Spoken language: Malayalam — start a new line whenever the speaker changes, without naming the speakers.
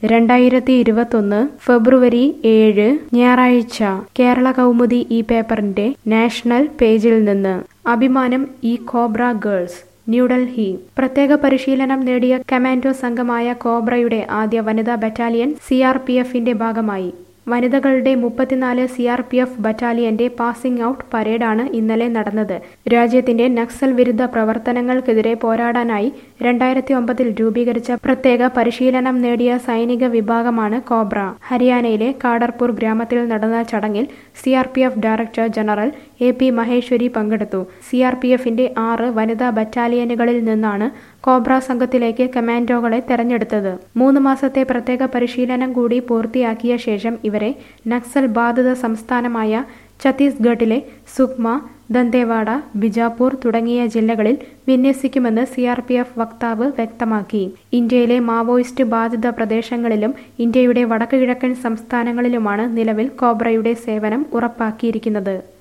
2021 ഫെബ്രുവരി 7 ഞായറാഴ്ച കേരള കൗമുദി ഈ പേപ്പറിന്റെ നാഷണൽ പേജിൽ നിന്ന് അഭിമാനം ഈ കോബ്ര ഗേൾസ് ന്യൂഡൽഹി പ്രത്യേക പരിശീലനം നേടിയ കമാൻഡോ സംഘമായ കോബ്രയുടെ ആദ്യ വനിതാ ബറ്റാലിയൻ സിആർപിഎഫിന്റെ ഭാഗമായി വനിതകളുടെ 34 സിആർപിഎഫ് ബറ്റാലിയന്റെ പാസിംഗ് ഔട്ട് പരേഡാണ് ഇന്നലെ നടന്നത്. രാജ്യത്തിന്റെ നക്സൽ വിരുദ്ധ പ്രവർത്തനങ്ങൾക്കെതിരെ പോരാടാനായി 2009 രൂപീകരിച്ച പ്രത്യേക പരിശീലനം നേടിയ സൈനിക വിഭാഗമാണ് കോബ്ര. ഹരിയാനയിലെ കാഡർപൂർ ഗ്രാമത്തിൽ നടന്ന ചടങ്ങിൽ CRPF director general A P. Maheshwari പങ്കെടുത്തു. സിആർപിഎഫിന്റെ 6 വനിതാ ബറ്റാലിയനുകളിൽ നിന്നാണ് കോബ്ര സംഘത്തിലേക്ക് കമാൻഡോകളെ തെരഞ്ഞെടുത്തത്. 3 മാസത്തെ പ്രത്യേക പരിശീലനം കൂടി പൂർത്തിയാക്കിയ ശേഷം ഇവരെ നക്സൽ ബാധിത സംസ്ഥാനമായ ഛത്തീസ്ഗഡിലെ സുക്മ, ദന്തേവാഡ, ബിജാപൂർ തുടങ്ങിയ ജില്ലകളിൽ വിന്യസിക്കുമെന്ന് സിആർപിഎഫ് വക്താവ് വ്യക്തമാക്കി. ഇന്ത്യയിലെ മാവോയിസ്റ്റ് ബാധിത പ്രദേശങ്ങളിലും ഇന്ത്യയുടെ വടക്കുകിഴക്കൻ സംസ്ഥാനങ്ങളിലുമാണ് നിലവിൽ കോബ്രയുടെ സേവനം ഉറപ്പാക്കിയിരിക്കുന്നത്.